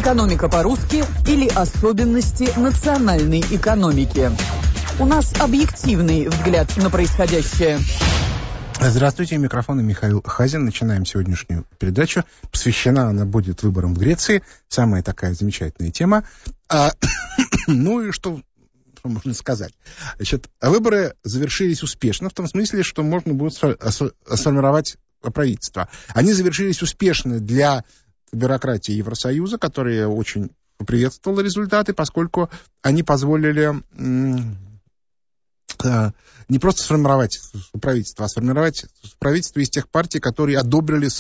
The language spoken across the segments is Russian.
экономика по-русски или особенности национальной экономики. У нас объективный взгляд на происходящее. Здравствуйте, микрофон Михаил Хазин. Начинаем сегодняшнюю передачу. Посвящена она будет выборам в Греции. Самая такая замечательная тема. Ну и что можно сказать? Значит, выборы завершились успешно, в том смысле, что можно будет сформировать правительство. Они завершились успешно для бюрократии Евросоюза, которая очень приветствовала результаты, поскольку они позволили не просто сформировать правительство, а сформировать правительство из тех партий, которые одобрили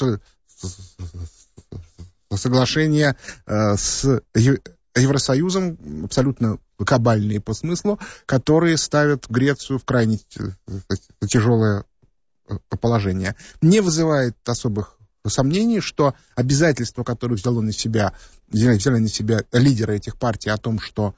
соглашение с Евросоюзом, абсолютно кабальные по смыслу, которые ставят Грецию в крайне тяжелое положение. Не вызывает особых сомнений, что обязательства, которые взяли на себя лидеры этих партий о том, что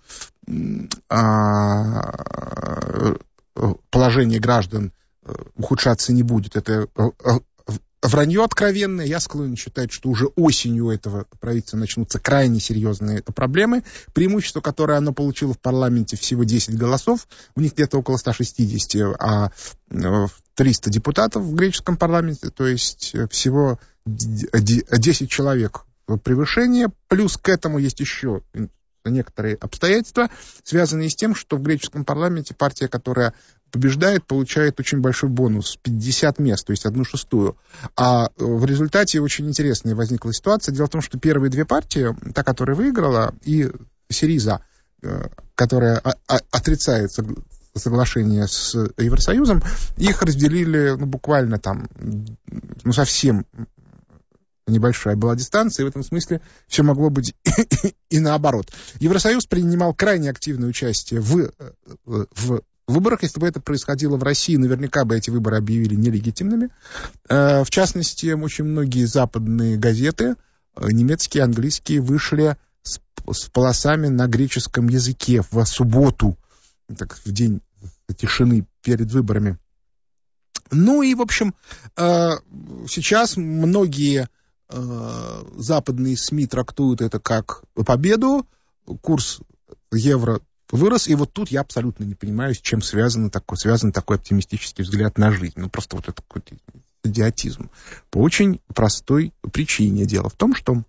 положение граждан ухудшаться не будет, это вранье откровенное. Я склонен считать, что уже осенью у этого правительства начнутся крайне серьезные проблемы. Преимущество, которое оно получило в парламенте, всего 10 голосов. У них где-то около 160, а 300 депутатов в греческом парламенте. То есть всего 10 человек превышение. Плюс к этому есть еще некоторые обстоятельства, связанные с тем, что в греческом парламенте партия, которая побеждает, получает очень большой бонус, 50 мест, то есть 1/6. А в результате очень интересная возникла ситуация. Дело в том, что первые две партии, та, которая выиграла, и Сириза, которая отрицает соглашение с Евросоюзом, их разделили буквально там, совсем небольшая была дистанция, и в этом смысле все могло быть и наоборот. Евросоюз принимал крайне активное участие в выборах. Если бы это происходило в России, наверняка бы эти выборы объявили нелегитимными. В частности, очень многие западные газеты, немецкие, английские, вышли с полосами на греческом языке в субботу, так, в день тишины перед выборами. Ну и, в общем, сейчас многие западные СМИ трактуют это как победу, курс евро вырос, и вот тут я абсолютно не понимаю, с чем связан такой оптимистический взгляд на жизнь. Это просто какой-то идиотизм. По очень простой причине. Дело в том, что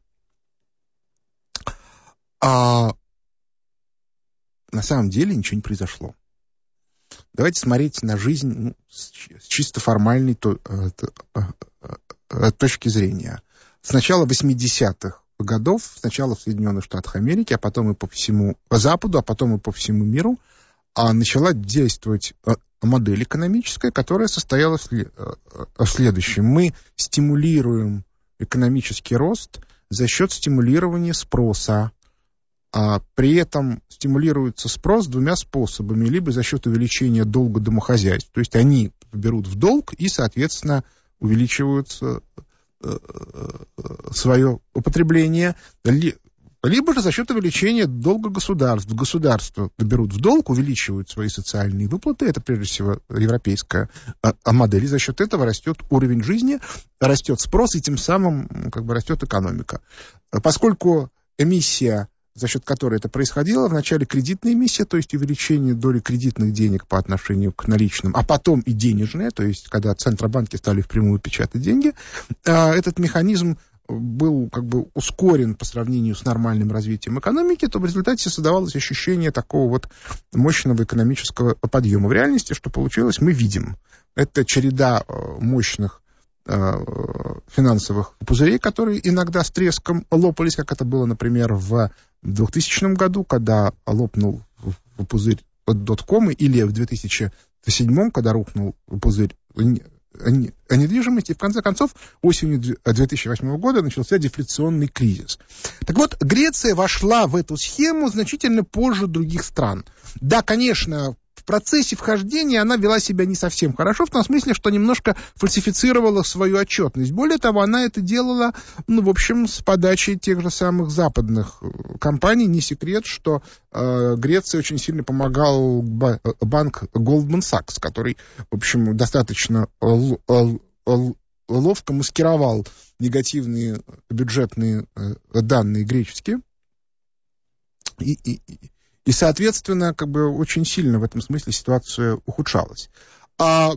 на самом деле ничего не произошло. Давайте смотреть на жизнь с чисто формальной точки зрения. С начала 80-х годов, сначала в Соединенных Штатах Америки, а потом и по всему Западу, а потом и по всему миру, начала действовать модель экономическая, которая состояла в следующем. Мы стимулируем экономический рост за счет стимулирования спроса. При этом стимулируется спрос двумя способами. Либо за счет увеличения долга домохозяйств. То есть они берут в долг и, соответственно, увеличивают свое употребление, либо же за счет увеличения долга государств. Государства берут в долг, увеличивают свои социальные выплаты. Это, прежде всего, европейская модель. И за счет этого растет уровень жизни, растет спрос, и тем самым растет экономика. Поскольку эмиссия, за счет которой это происходило, вначале кредитная эмиссия, то есть увеличение доли кредитных денег по отношению к наличным, а потом и денежная, то есть когда центробанки стали впрямую печатать деньги, этот механизм был ускорен по сравнению с нормальным развитием экономики, то в результате создавалось ощущение такого вот мощного экономического подъема. В реальности, что получилось, мы видим. Это череда мощных финансовых пузырей, которые иногда с треском лопались, как это было, например, в 2000 году, когда лопнул пузырь доткома, или в 2007, когда рухнул пузырь недвижимости, и в конце концов осенью 2008 года начался дефляционный кризис. Так вот, Греция вошла в эту схему значительно позже других стран. Да, конечно, в процессе вхождения она вела себя не совсем хорошо, в том смысле, что немножко фальсифицировала свою отчетность. Более того, она это делала, в общем, с подачи тех же самых западных компаний. Не секрет, что Греции очень сильно помогал банк Goldman Sachs, который, в общем, достаточно ловко маскировал негативные бюджетные данные греческие И, соответственно, как бы очень сильно в этом смысле ситуация ухудшалась. А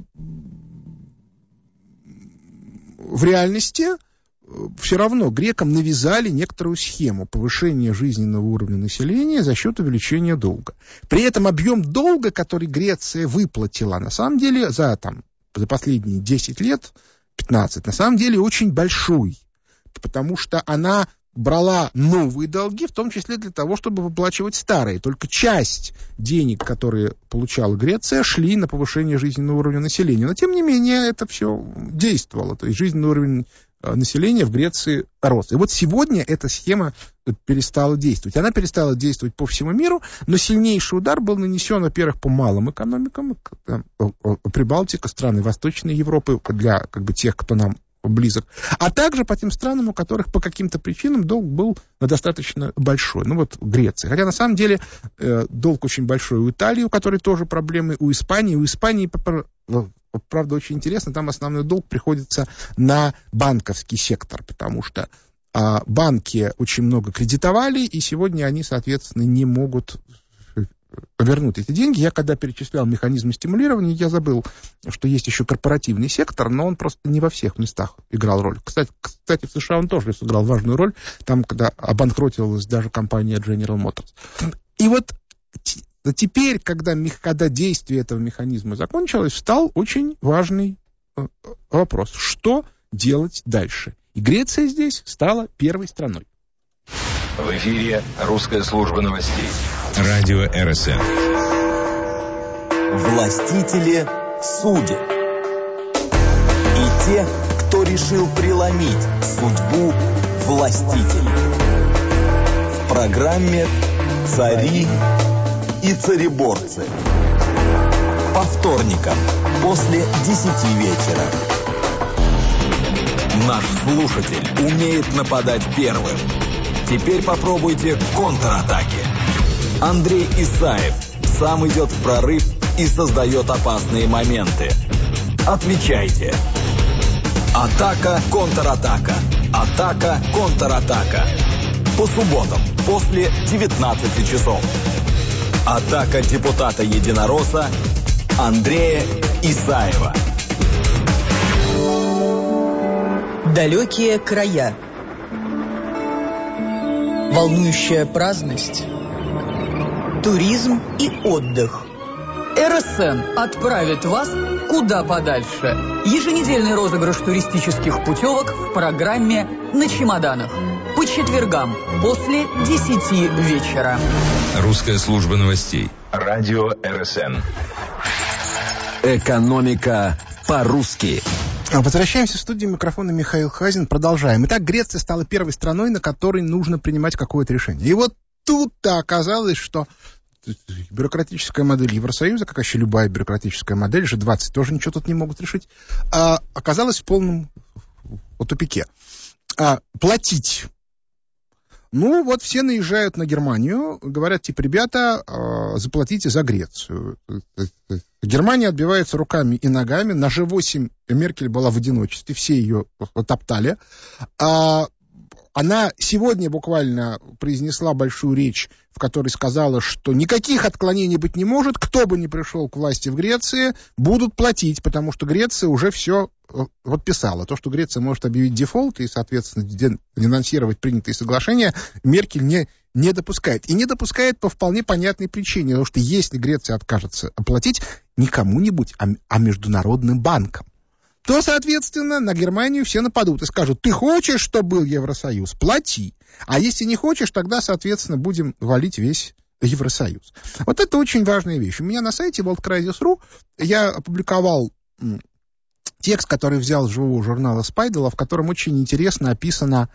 в реальности все равно грекам навязали некоторую схему повышения жизненного уровня населения за счет увеличения долга. При этом объем долга, который Греция выплатила, на самом деле, за последние 10 лет, 15, на самом деле очень большой. Потому что она брала новые долги, в том числе для того, чтобы выплачивать старые. Только часть денег, которые получала Греция, шли на повышение жизненного уровня населения. Но, тем не менее, это все действовало. То есть жизненный уровень населения в Греции рос. И вот сегодня эта схема перестала действовать. Она перестала действовать по всему миру, но сильнейший удар был нанесен, во-первых, по малым экономикам, Прибалтика, страны Восточной Европы, для как бы тех, кто нам близок, а также по тем странам, у которых по каким-то причинам долг был достаточно большой. Ну вот Греция. Хотя на самом деле долг очень большой у Италии, у которой тоже проблемы, у Испании. У Испании, правда, очень интересно, там основной долг приходится на банковский сектор, потому что банки очень много кредитовали, и сегодня они, соответственно, не могут вернуть эти деньги. Я когда перечислял механизмы стимулирования, я забыл, что есть еще корпоративный сектор, но он просто не во всех местах играл роль. Кстати, в США он тоже сыграл важную роль, там, когда обанкротилась даже компания General Motors. И вот теперь, когда действие этого механизма закончилось, встал очень важный вопрос. Что делать дальше? И Греция здесь стала первой страной. В эфире русская служба новостей. Радио РСН. Властители судят. И те, кто решил преломить судьбу властителей. В программе «Цари и цаrebорцы». По вторникам после 10 вечера. Наш слушатель умеет нападать первым. Теперь попробуйте контратаки. Андрей Исаев сам идет в прорыв и создает опасные моменты. Отвечайте. Атака, контратака. Атака, контратака. По субботам после 19 часов. Атака депутата-единоросса Андрея Исаева. Далекие края. Волнующая праздность. Туризм и отдых. РСН отправит вас куда подальше. Еженедельный розыгрыш туристических путевок в программе «На чемоданах». По четвергам после 10 вечера. Русская служба новостей. Радио РСН. Экономика по-русски. Возвращаемся в студию, микрофона Михаил Хазин. Продолжаем. Итак, Греция стала первой страной, на которой нужно принимать какое-то решение. И вот тут-то оказалось, что бюрократическая модель Евросоюза, как вообще любая бюрократическая модель, G20 тоже ничего тут не могут решить, оказалась в полном тупике. Платить. Ну, вот все наезжают на Германию, говорят, типа, ребята, заплатите за Грецию. Германия отбивается руками и ногами. На G8 Меркель была в одиночестве, все ее топтали. Она сегодня буквально произнесла большую речь, в которой сказала, что никаких отклонений быть не может, кто бы ни пришел к власти в Греции, будут платить, потому что Греция уже все подписала. То, что Греция может объявить дефолт и, соответственно, денонсировать принятые соглашения, Меркель не допускает. И не допускает по вполне понятной причине, потому что если Греция откажется платить не кому-нибудь, а международным банкам, то, соответственно, на Германию все нападут и скажут: ты хочешь, чтобы был Евросоюз? Плати. А если не хочешь, тогда, соответственно, будем валить весь Евросоюз. Вот это очень важная вещь. У меня на сайте WorldCrisis.ru я опубликовал текст, который взял с живого журнала Спайдела, в котором очень интересно описана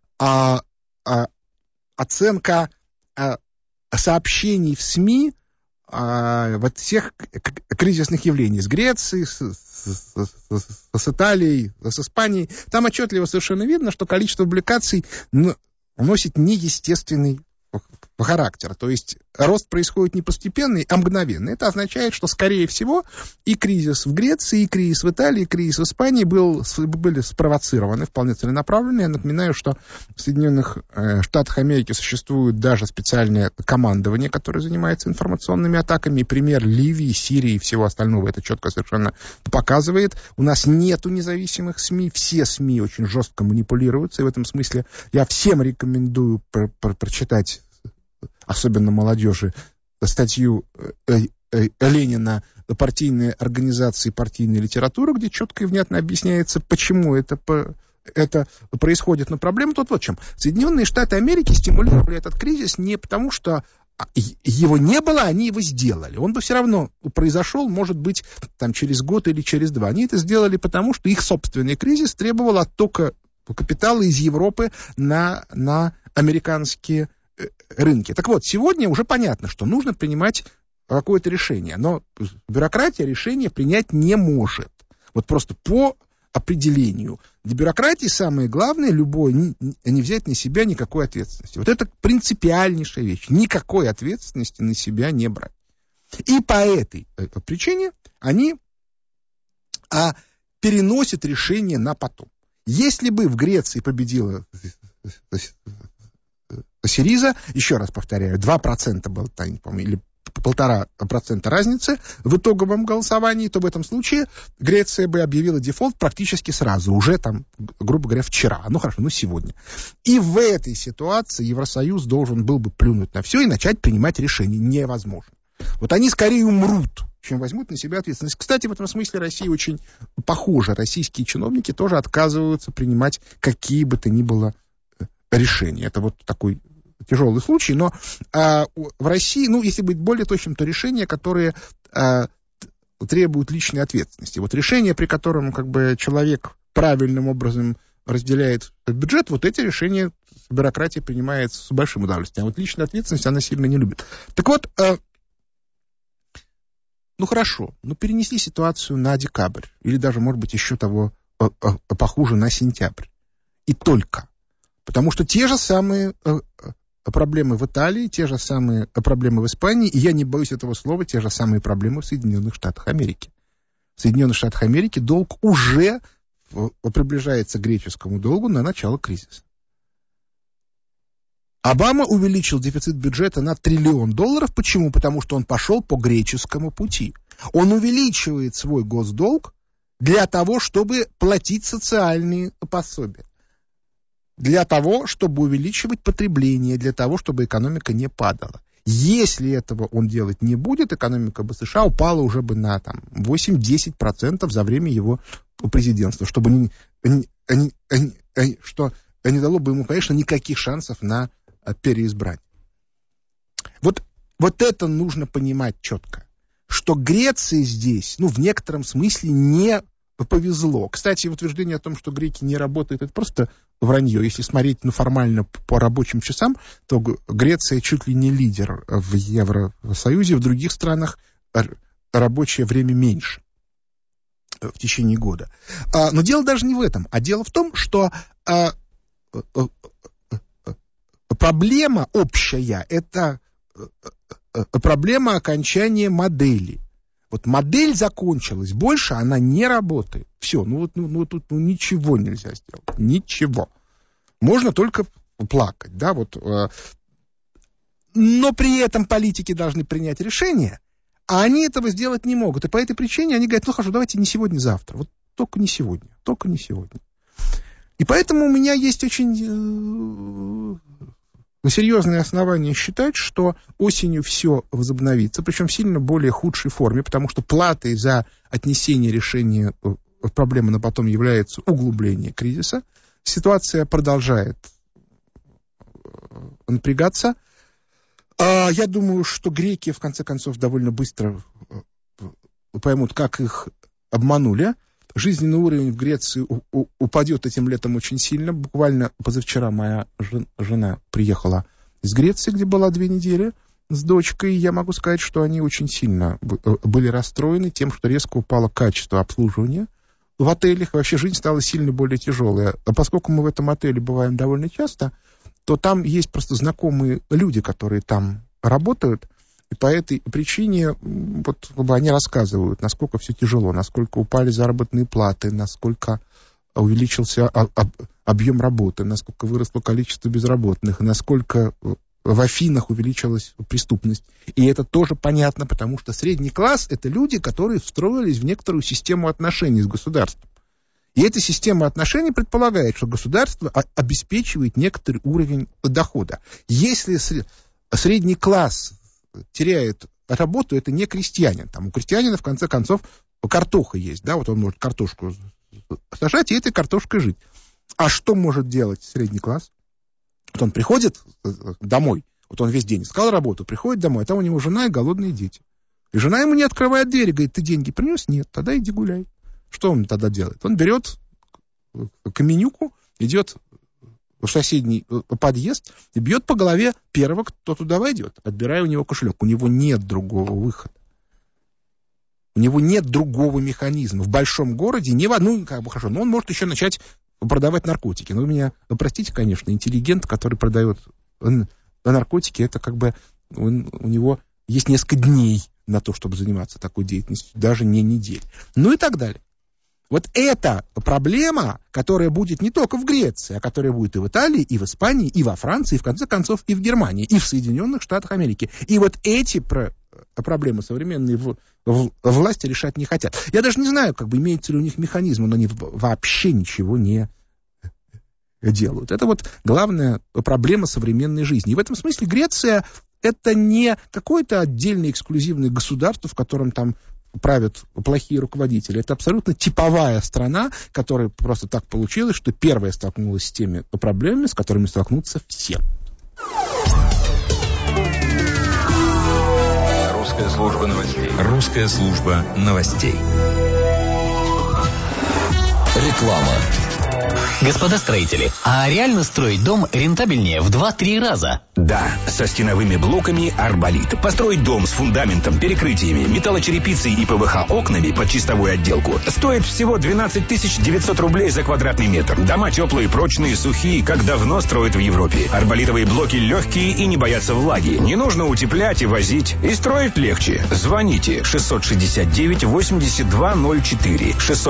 оценка сообщений в СМИ вот всех кризисных явлений с Грецией, с Италией, с Испанией. Там отчетливо совершенно видно, что количество публикаций носит неестественный характера. То есть рост происходит не постепенный, а мгновенный. Это означает, что, скорее всего, и кризис в Греции, и кризис в Италии, и кризис в Испании были спровоцированы, вполне целенаправленно. Я напоминаю, что в Соединенных Штатах Америки существует даже специальное командование, которое занимается информационными атаками. И пример Ливии, Сирии и всего остального это четко совершенно показывает. У нас нету независимых СМИ, все СМИ очень жестко манипулируются, и в этом смысле я всем рекомендую прочитать, особенно молодежи, статью Ленина «Партийные организации, партийная литература», где четко и внятно объясняется, почему это происходит. Но проблема тут вот в чем. Соединенные Штаты Америки стимулировали этот кризис не потому, что его не было, они его сделали. Он бы все равно произошел, может быть, там, через год или через два. Они это сделали потому, что их собственный кризис требовал оттока капитала из Европы на американские рынки. Так вот, сегодня уже понятно, что нужно принимать какое-то решение, но бюрократия решение принять не может. Вот просто по определению. Для бюрократии самое главное, не взять на себя никакой ответственности. Вот это принципиальнейшая вещь. Никакой ответственности на себя не брать. И по этой причине они переносят решение на потом. Если бы в Греции победила Сириза, еще раз повторяю, 2% было, или 1,5% разницы в итоговом голосовании, то в этом случае Греция бы объявила дефолт практически сразу, уже там, грубо говоря, вчера, сегодня. И в этой ситуации Евросоюз должен был бы плюнуть на все и начать принимать решения. Невозможно. Вот они скорее умрут, чем возьмут на себя ответственность. Кстати, в этом смысле Россия очень похожа. Российские чиновники тоже отказываются принимать какие бы то ни было решения. Это вот такой тяжелый случай, но в России, если быть более точным, то решения, которые требуют личной ответственности. Вот решение, при котором человек правильным образом разделяет бюджет, вот эти решения бюрократия принимает с большим удовольствием. А вот личная ответственность она сильно не любит. Так вот, хорошо, перенесли ситуацию на декабрь, или даже, может быть, еще того похуже, на сентябрь. И только. Потому что те же самые проблемы в Италии, те же самые проблемы в Испании, и я не боюсь этого слова, те же самые проблемы в Соединенных Штатах Америки. В Соединенных Штатах Америки долг уже приближается к греческому долгу на начало кризиса. Обама увеличил дефицит бюджета на $1 триллион. Почему? Потому что он пошел по греческому пути. Он увеличивает свой госдолг для того, чтобы платить социальные пособия. Для того, чтобы увеличивать потребление, для того, чтобы экономика не падала. Если этого он делать не будет, экономика бы США упала уже бы на 8-10% за время его президентства, что не дало бы ему, конечно, никаких шансов на переизбрание. Вот это нужно понимать четко, что Греции здесь, в некотором смысле не повезло. Кстати, утверждение о том, что греки не работают, это просто вранье. Если смотреть формально по рабочим часам, то Греция чуть ли не лидер в Евросоюзе. В других странах рабочее время меньше в течение года. Но дело даже не в этом, а дело в том, что проблема общая — это проблема окончания модели. Вот модель закончилась, больше она не работает. Все, тут ничего нельзя сделать. Ничего. Можно только плакать, да, но при этом политики должны принять решение, а они этого сделать не могут. И по этой причине они говорят, хорошо, давайте не сегодня, завтра. Вот только не сегодня. И поэтому у меня есть очень серьезные основания считать, что осенью все возобновится, причем в сильно более худшей форме, потому что платой за отнесение решения проблемы на потом является углубление кризиса. Ситуация продолжает напрягаться. Я думаю, что греки, в конце концов, довольно быстро поймут, как их обманули. Жизненный уровень в Греции упадет этим летом очень сильно. Буквально позавчера моя жена приехала из Греции, где была 2 недели с дочкой. И я могу сказать, что они очень сильно были расстроены тем, что резко упало качество обслуживания в отелях. Вообще жизнь стала сильно более тяжелая. А поскольку мы в этом отеле бываем довольно часто, то там есть просто знакомые люди, которые там работают, и по этой причине вот они рассказывают, насколько все тяжело, насколько упали заработные платы, насколько увеличился объем работы, насколько выросло количество безработных, насколько в Афинах увеличилась преступность. И это тоже понятно, потому что средний класс — это люди, которые встроились в некоторую систему отношений с государством. И эта система отношений предполагает, что государство обеспечивает некоторый уровень дохода. Если средний класс теряет работу, это не крестьянин. Там у крестьянина, в конце концов, картоха есть, да, вот он может картошку сажать и этой картошкой жить. А что может делать средний класс? Вот он приходит домой, вот он весь день искал работу, приходит домой, а там у него жена и голодные дети. И жена ему не открывает дверь, говорит: ты деньги принес? Нет, тогда иди гуляй. Что он тогда делает? Он берет каменюку, идет в соседний подъезд и бьет по голове первого, кто туда войдет, отбирая у него кошелек. У него нет другого выхода. У него нет другого механизма. В большом городе, хорошо, но он может еще начать продавать наркотики. Но вы меня простите, конечно, интеллигент, который продает наркотики, это как бы у него есть несколько дней на то, чтобы заниматься такой деятельностью, даже не недель. Ну и так далее. Вот эта проблема, которая будет не только в Греции, а которая будет и в Италии, и в Испании, и во Франции, и в конце концов и в Германии, и в Соединенных Штатах Америки. И вот эти проблемы современные власти решать не хотят. Я даже не знаю, имеется ли у них механизм, но они вообще ничего не делают. Это вот главная проблема современной жизни. И в этом смысле Греция — это не какое-то отдельное эксклюзивное государство, в котором там правят плохие руководители. Это абсолютно типовая страна, которая просто так получилось, что первая столкнулась с теми проблемами, с которыми столкнутся все. Русская служба новостей. Русская служба новостей. Реклама. Господа строители, а реально строить дом рентабельнее в 2-3 раза? Да, со стеновыми блоками «Арболит». Построить дом с фундаментом, перекрытиями, металлочерепицей и ПВХ окнами под чистовую отделку стоит всего 12 900 рублей за квадратный метр. Дома теплые, прочные, сухие, как давно строят в Европе. Арболитовые блоки легкие и не боятся влаги. Не нужно утеплять и возить. И строить легче. Звоните 669-8204.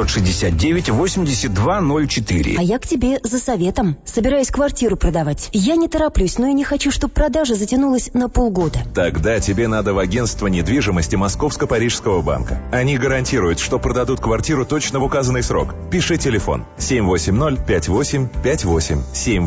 669-8204. А я к тебе за советом. Собираюсь квартиру продавать. Я не тороплюсь, но и не хочу, чтобы продажа затянулась на полгода. Тогда тебе надо в агентство недвижимости Московско-Парижского банка. Они гарантируют, что продадут квартиру точно в указанный срок. Пиши телефон 780-5858.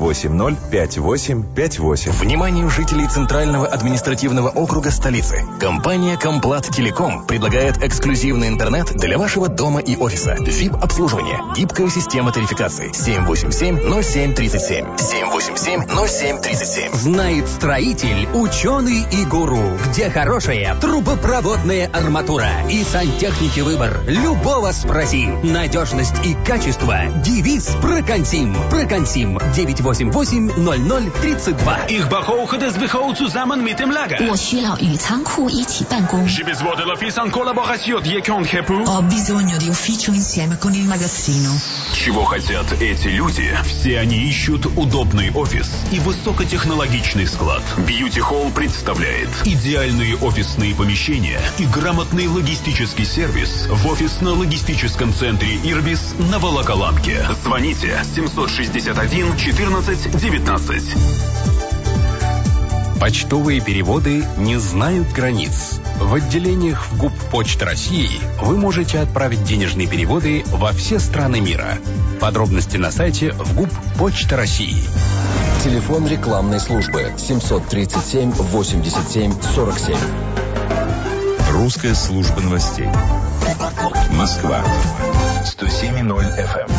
780-5858. Вниманию жителей Центрального административного округа столицы. Компания «Комплат Телеком» предлагает эксклюзивный интернет для вашего дома и офиса. VIP-обслуживание. Гибкая система тарификации. 787-07-37. 787-07-37. Знает строитель, ученый и гуру, где хорошая трубопроводная арматура и сантехники выбор. Любого спроси. Надежность и качество. Девиз Проконсим. Проконсим 988-00-32. Ich brauche das Büro zusammen mit dem Lager. 我需要与仓库一起办公。 J'ai besoin de l'office en collaboration con Kepu. Ho bisogno di ufficio insieme con il magazzino. Чего хотят эти люди? Все они ищут удобный офис и высокотехнологичный склад. Beauty Hall представляет идеальные офисные помещения и грамотный логистический сервис в офисно-логистическом центре «Ирбис» на Волоколамке. Звоните 761 14 19. Почтовые переводы не знают границ. В отделениях ВГУП Почты России вы можете отправить денежные переводы во все страны мира. Подробности на сайте ВГУП Почта России. Телефон рекламной службы 737-87-47. Русская служба новостей. Москва. 107.0 FM.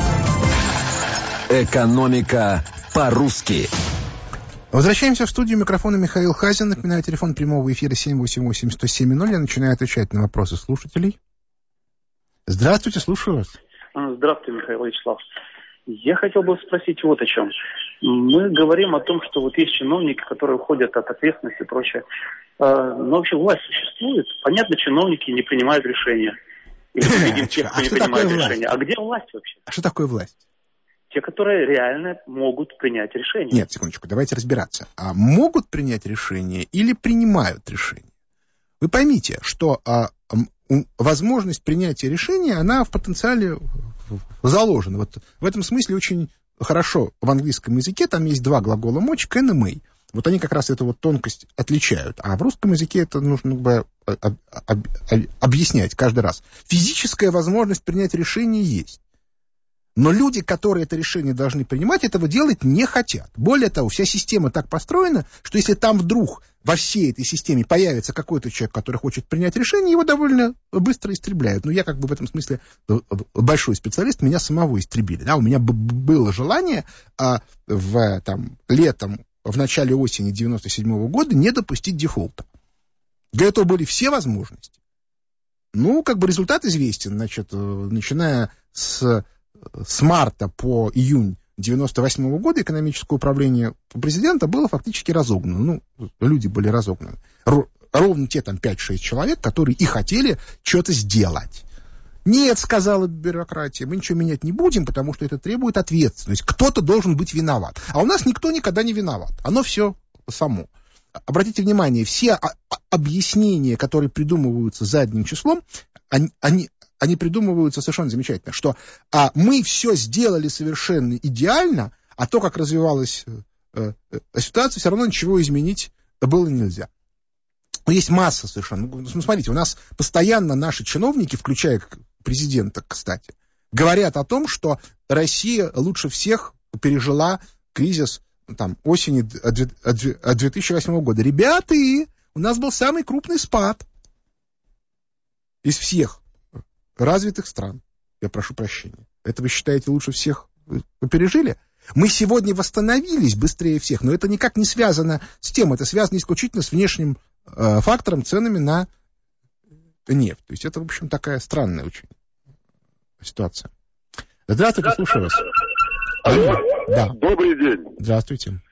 Экономика по-русски. Возвращаемся в студию. Микрофона Михаил Хазин. Напоминаю, телефон прямого эфира 788-107-0. Я начинаю отвечать на вопросы слушателей. Здравствуйте, слушаю вас. Здравствуйте, Михаил Вячеслав. Я хотел бы спросить вот о чем. Мы говорим о том, что вот есть чиновники, которые уходят от ответственности и прочее. Но вообще власть существует. Понятно, чиновники не принимают решения. Или победим тех, кто не принимает решения. А где власть вообще? А что такое власть? те, которые реально могут принять решение. Нет, секундочку, давайте разбираться. А могут принять решение или принимают решение? Вы поймите, что возможность принятия решения, она в потенциале заложена. Вот в этом смысле очень хорошо в английском языке, там есть два глагола мочь, can и may. Вот они как раз эту вот тонкость отличают. А в русском языке это нужно объяснять каждый раз. Физическая возможность принять решение есть. Но люди, которые это решение должны принимать, этого делать не хотят. Более того, вся система так построена, что если там вдруг во всей этой системе появится какой-то человек, который хочет принять решение, его довольно быстро истребляют. Ну, я как бы в этом смысле большой специалист, меня самого истребили. Да? У меня было желание летом, в начале осени 97 года не допустить дефолта. Для этого были все возможности. Ну, как бы результат известен. Значит, начиная с марта по июнь 98 года экономическое управление президента было фактически разогнано. Ну, люди были разогнаны. Ровно те там 5-6 человек, которые и хотели что-то сделать. Нет, сказала бюрократия, мы ничего менять не будем, потому что это требует ответственности. Кто-то должен быть виноват. А у нас никто никогда не виноват. Оно все само. Обратите внимание, все объяснения, которые придумываются задним числом, они придумываются совершенно замечательно, что мы все сделали совершенно идеально, а то, как развивалась ситуация, все равно ничего изменить было нельзя. Есть масса совершенно. Ну, смотрите, у нас постоянно наши чиновники, включая президента, кстати, говорят о том, что Россия лучше всех пережила кризис осени 2008 года. Ребята, у нас был самый крупный спад из всех развитых стран. Я прошу прощения. Это вы считаете лучше всех вы пережили? Мы сегодня восстановились быстрее всех, но это никак не связано с тем. Это связано исключительно с внешним фактором, ценами на нефть. То есть это, в общем, такая странная очень ситуация. Здравствуйте, слушаю вас. Алло. Да. Добрый день. Здравствуйте.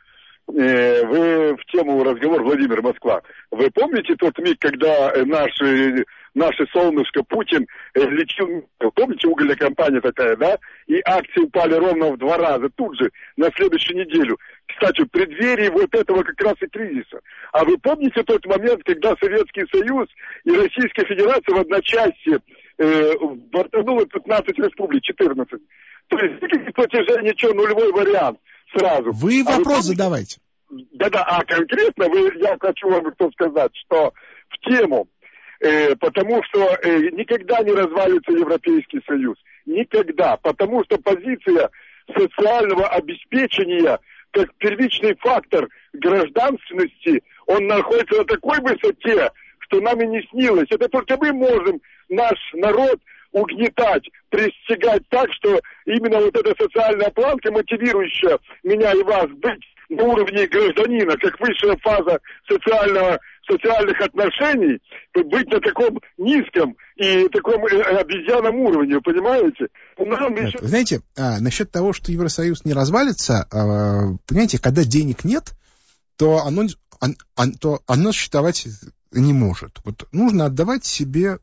Вы в тему разговор Владимир Москва. Вы помните тот миг, когда наше солнышко Путин лечил, помните, угольная компания такая, да? И акции упали ровно в 2 раза, тут же, на следующую неделю. Кстати, в преддверии вот этого как раз и кризиса. А вы помните тот момент, когда Советский Союз и Российская Федерация в одночасье бортануло 15 республик, 14. То есть никаких платежей, ничего, нулевой вариант сразу. Вы вопрос задавайте. Да-да, а конкретно я хочу вам сказать, что в тему, потому что никогда не развалится Европейский Союз. Никогда. Потому что позиция социального обеспечения как первичный фактор гражданственности, он находится на такой высоте, что нам и не снилось. Это только мы можем наш народ угнетать, престигать так, что именно вот эта социальная планка, мотивирующая меня и вас быть на уровне гражданина, как высшая фаза социальных отношений, быть на таком низком и таком обезьяном уровне, понимаете? Еще... Знаете, насчет того, что Евросоюз не развалится, понимаете, когда денег нет, то оно существовать не может. Вот нужно отдавать себе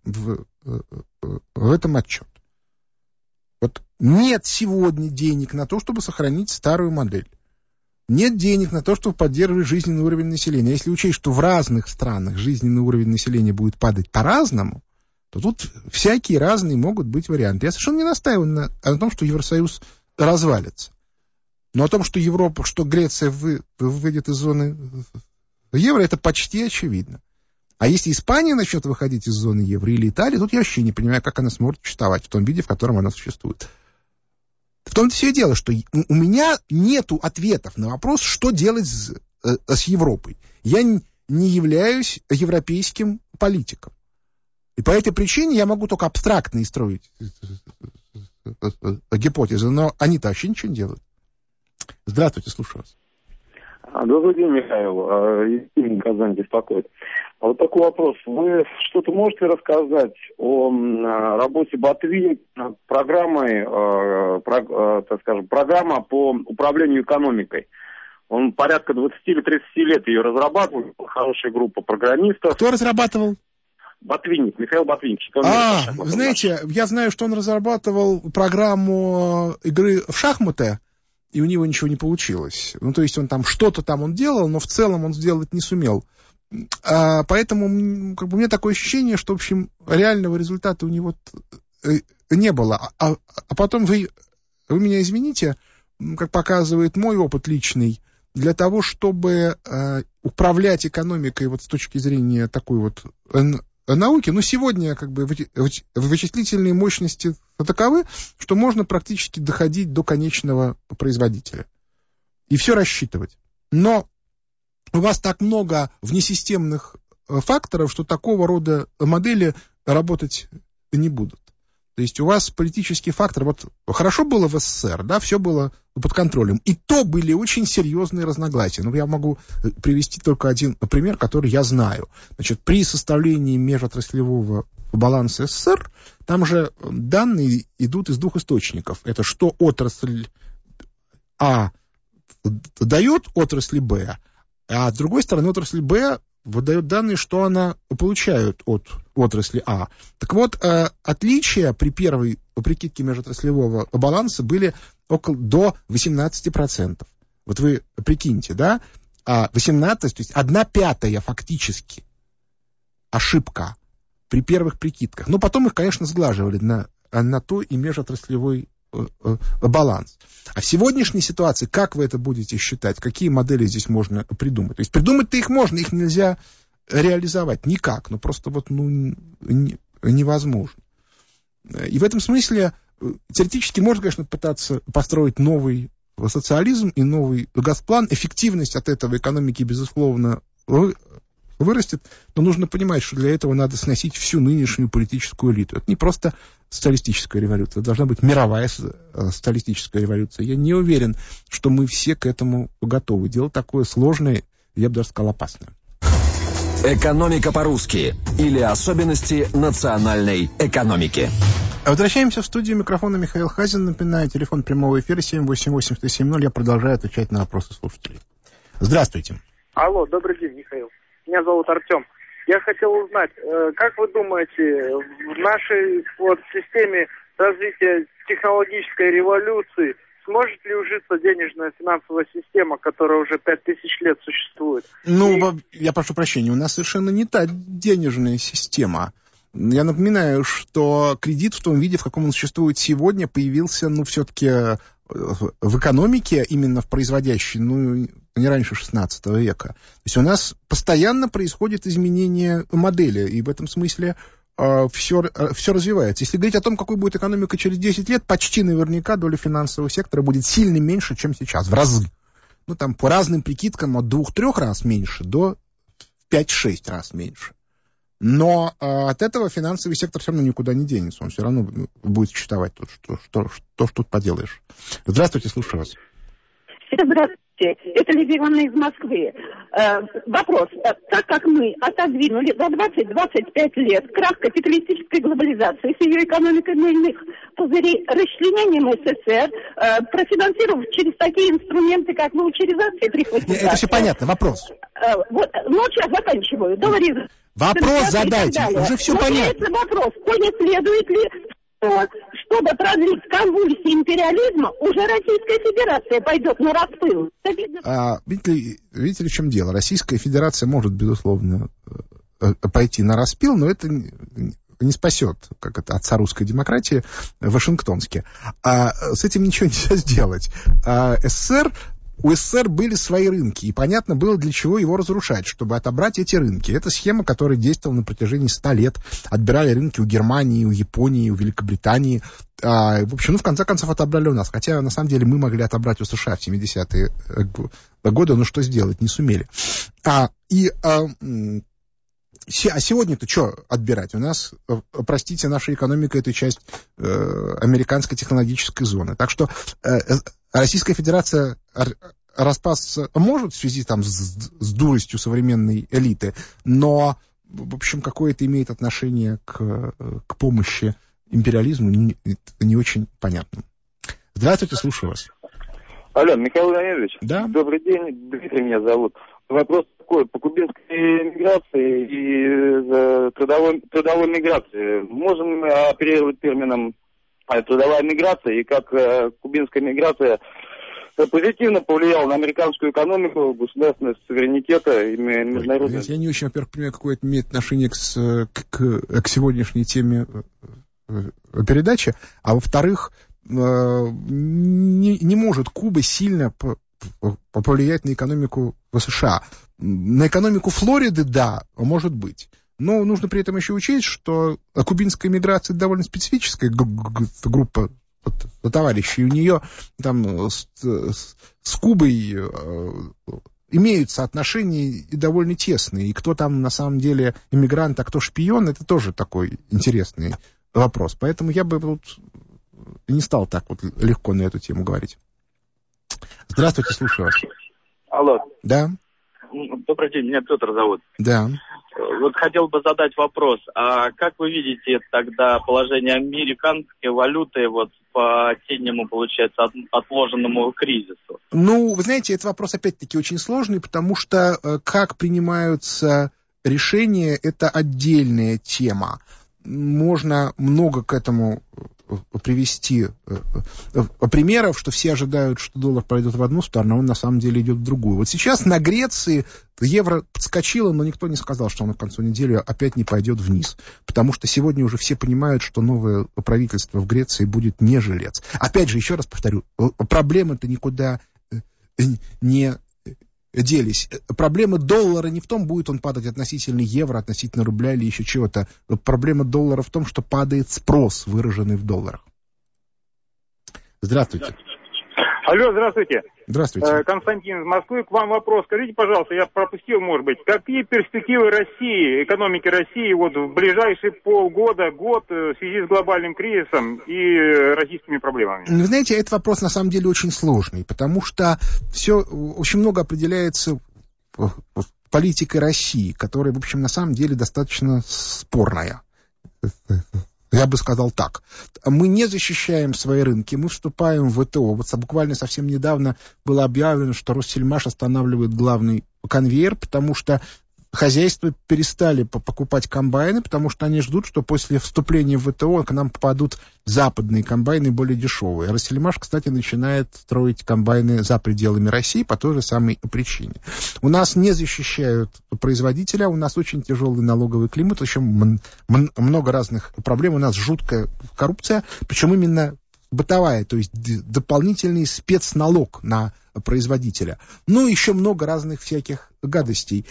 в этом отчет. Вот нет сегодня денег на то, чтобы сохранить старую модель. Нет денег на то, чтобы поддерживать жизненный уровень населения. Если учесть, что в разных странах жизненный уровень населения будет падать по-разному, то тут всякие разные могут быть варианты. Я совершенно не настаиваю на том, что Евросоюз развалится. Но о том, что Европа, что Греция выйдет из зоны евро, это почти очевидно. А если Испания начнет выходить из зоны евро или Италия, тут я вообще не понимаю, как она сможет существовать в том виде, в котором она существует. В том-то все дело, что у меня нету ответов на вопрос, что делать с Европой. Я не являюсь европейским политиком. И по этой причине я могу только абстрактно строить гипотезы, но они-то вообще ничего не делают. Здравствуйте, слушаю вас. Добрый день, Михаил. Евгений Казань беспокоит. Вот такой вопрос. Вы что-то можете рассказать о работе Ботвинник над программой, программа по управлению экономикой? Он порядка 20 или 30 лет ее разрабатывал. Хорошая группа программистов. Кто разрабатывал? Ботвинник, Михаил Ботвинник. Знаете, я знаю, что он разрабатывал программу игры в шахматы и у него ничего не получилось. Ну, то есть он там что-то там он делал, но в целом он сделать не сумел. Поэтому как бы, у меня такое ощущение, что, в общем, реального результата у него не было. А потом вы меня извините, как показывает мой опыт личный, для того, чтобы управлять экономикой вот с точки зрения такой вот науки, ну, сегодня как бы вычислительные мощности таковы, что можно практически доходить до конечного производителя и все рассчитывать. Но у вас так много внесистемных факторов, что такого рода модели работать не будут. То есть у вас политический фактор, вот хорошо было в СССР, да, все было под контролем, и то были очень серьезные разногласия. Ну, я могу привести только один пример, который я знаю. Значит, при составлении межотраслевого баланса СССР, там же данные идут из двух источников. Это что отрасль А дает отрасли Б, а с другой стороны отрасль Б выдает данные, что она получает от отрасли А. Так вот, отличия при первой прикидке межотраслевого баланса были до 18%. Вот вы прикиньте, да? 18, то есть 1/5 фактически ошибка при первых прикидках. Но потом их, конечно, сглаживали на то и межотраслевой баланс. А в сегодняшней ситуации, как вы это будете считать, какие модели здесь можно придумать? То есть придумать-то их можно, их нельзя реализовать никак, ну просто вот невозможно. И в этом смысле теоретически можно, конечно, пытаться построить новый социализм и новый Госплан. Эффективность от этого экономики, безусловно, вырастет, но нужно понимать, что для этого надо сносить всю нынешнюю политическую элиту. Это не просто социалистическая революция, это должна быть мировая социалистическая революция. Я не уверен, что мы все к этому готовы. Дело такое сложное, я бы даже сказал, опасное. Экономика по-русски или особенности национальной экономики. Возвращаемся в студию. Микрофона Михаил Хазин. Напоминаю, телефон прямого эфира 788-170. Я продолжаю отвечать на вопросы слушателей. Здравствуйте. Алло, добрый день, Михаил. Меня зовут Артем. Я хотел узнать, как вы думаете, в нашей вот системе развития технологической революции сможет ли ужиться денежная финансовая система, которая уже 5000 лет существует? Ну, я прошу прощения, у нас совершенно не та денежная система. Я напоминаю, что кредит в том виде, в каком он существует сегодня, появился, ну, все-таки в экономике, именно в производящей, ну, не раньше 16 века. То есть у нас постоянно происходит изменение модели, и в этом смысле все развивается. Если говорить о том, какой будет экономика через 10 лет, почти наверняка доля финансового сектора будет сильно меньше, чем сейчас, в разы. Ну, там, по разным прикидкам, от 2-3 раз меньше до 5-6 раз меньше. Но от этого финансовый сектор все равно никуда не денется. Он все равно будет существовать что тут поделаешь. Здравствуйте, слушаю вас. Здравствуйте. Это Лидия Ивановна из Москвы. Вопрос. Так как мы отодвинули за 20-25 лет крах капиталистической глобализации с ее экономикой мыльных пузырей, расчленением СССР, профинансировав через такие инструменты, как ваучеризация и прихватизация. Это все понятно. Вопрос. Вот, ну, сейчас заканчиваю. Долларизация. Вопрос задайте. Уже все понятно. Вопрос. Не следует ли, чтобы продлить конвульсии империализма, уже Российская Федерация пойдет на распыл? Видите ли, в чем дело? Российская Федерация может, безусловно, пойти на распил, но это не спасет, как это, отца русской демократии Вашингтонски. С этим ничего нельзя сделать. У СССР были свои рынки, и понятно было, для чего его разрушать, чтобы отобрать эти рынки. Это схема, которая действовала на протяжении 100 лет. Отбирали рынки у Германии, у Японии, у Великобритании. В общем, в конце концов, отобрали у нас. Хотя, на самом деле, мы могли отобрать у США в 70-е годы, но что сделать, не сумели. А сегодня-то что отбирать? У нас, простите, наша экономика — это часть американской технологической зоны. Так что Российская Федерация распасться может в связи там, с дуростью современной элиты, но, в общем, какое это имеет отношение к помощи империализму, не очень понятно. Здравствуйте, слушаю вас. Алло, Михаил Леонидович. Да. Добрый день, Дмитрий меня зовут. Вопрос такой, по кубинской миграции и трудовой миграции. Можем мы оперировать термином трудовая миграция, и как кубинская миграция позитивно повлиял на американскую экономику, государственность суверенитета и международную... Я не очень, во-первых, понимаю, какое это имеет отношение к сегодняшней теме передачи, а во-вторых, не может Куба сильно повлиять на экономику в США. На экономику Флориды, да, может быть. Но нужно при этом еще учесть, что кубинская миграция довольно специфическая группа товарищей. У нее там с Кубой имеются отношения и довольно тесные. И кто там на самом деле иммигрант, а кто шпион, это тоже такой интересный вопрос. Поэтому я бы тут не стал так вот легко на эту тему говорить. Здравствуйте, слушаю вас. Алло. Да. Добрый день, меня Петр зовут. Да. Вот хотел бы задать вопрос. А как вы видите тогда положение американской валюты вот по осеннему, получается, отложенному кризису? Ну, вы знаете, этот вопрос опять-таки очень сложный, потому что как принимаются решения, это отдельная тема. Можно много к этому привести примеров, что все ожидают, что доллар пойдет в одну сторону, а он на самом деле идет в другую. Вот сейчас на Греции евро подскочило, но никто не сказал, что оно к концу недели опять не пойдет вниз. Потому что сегодня уже все понимают, что новое правительство в Греции будет не жилец. Опять же, еще раз повторю, проблемы-то никуда не делись. Проблема доллара не в том, будет он падать относительно евро, относительно рубля или еще чего-то. Проблема доллара в том, что падает спрос, выраженный в долларах. Здравствуйте. Алло, здравствуйте. Здравствуйте. Константин из Москвы. К вам вопрос. Скажите, пожалуйста, я пропустил, может быть, какие перспективы России, экономики России вот в ближайшие полгода, год в связи с глобальным кризисом и российскими проблемами? Вы знаете, этот вопрос на самом деле очень сложный, потому что все очень много определяется политикой России, которая, в общем, на самом деле достаточно спорная. Я бы сказал так. Мы не защищаем свои рынки, мы вступаем в ВТО. Вот буквально совсем недавно было объявлено, что Россельмаш останавливает главный конвейер, потому что хозяйства перестали покупать комбайны, потому что они ждут, что после вступления в ВТО к нам попадут западные комбайны более дешевые. Россельмаш, кстати, начинает строить комбайны за пределами России по той же самой причине. У нас не защищают производителя, у нас очень тяжелый налоговый климат, еще много разных проблем, у нас жуткая коррупция, причем именно бытовая, то есть дополнительный спецналог на производителя. Ну, еще много разных всяких гадостей.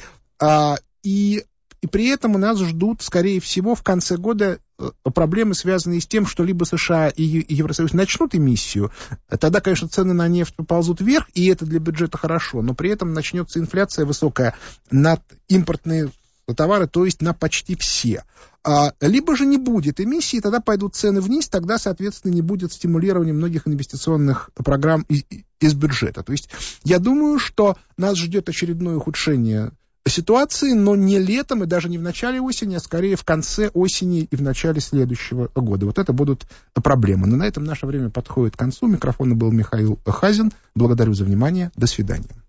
И при этом у нас ждут, скорее всего, в конце года проблемы, связанные с тем, что либо США и Евросоюз начнут эмиссию, тогда, конечно, цены на нефть поползут вверх, и это для бюджета хорошо, но при этом начнется инфляция высокая на импортные товары, то есть на почти все. Либо же не будет эмиссии, тогда пойдут цены вниз, тогда, соответственно, не будет стимулирования многих инвестиционных программ из бюджета. То есть я думаю, что нас ждет очередное ухудшение ситуации, но не летом и даже не в начале осени, а скорее в конце осени и в начале следующего года. Вот это будут проблемы. Но на этом наше время подходит к концу. У микрофона был Михаил Хазин. Благодарю за внимание. До свидания.